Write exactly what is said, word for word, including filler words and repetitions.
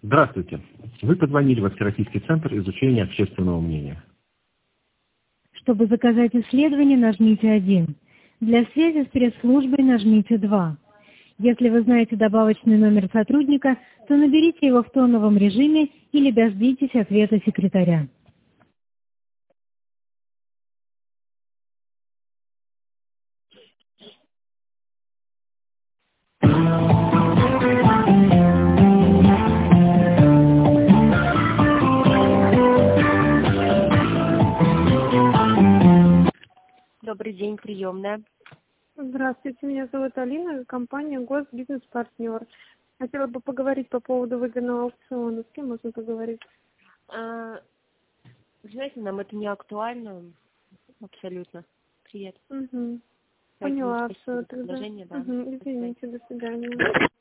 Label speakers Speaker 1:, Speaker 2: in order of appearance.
Speaker 1: Здравствуйте. Вы позвонили в Всероссийский центр изучения общественного мнения.
Speaker 2: Чтобы заказать исследование, нажмите один. Для связи с пресс-службой нажмите два. Если вы знаете добавочный номер сотрудника, то наберите его в тоновом режиме или дождитесь ответа секретаря.
Speaker 3: Добрый день, приемная.
Speaker 4: Здравствуйте, меня зовут Алина, компания Госбизнес-партнер. Хотела бы поговорить по поводу выгодного аукциона. С кем можно поговорить?
Speaker 3: А, знаете, нам это не актуально абсолютно. Привет.
Speaker 4: Угу.
Speaker 3: Поэтому
Speaker 4: Поняла
Speaker 3: спасибо
Speaker 4: все
Speaker 3: за
Speaker 4: тогда.
Speaker 3: предложение, да.
Speaker 4: Угу. Извините, до свидания.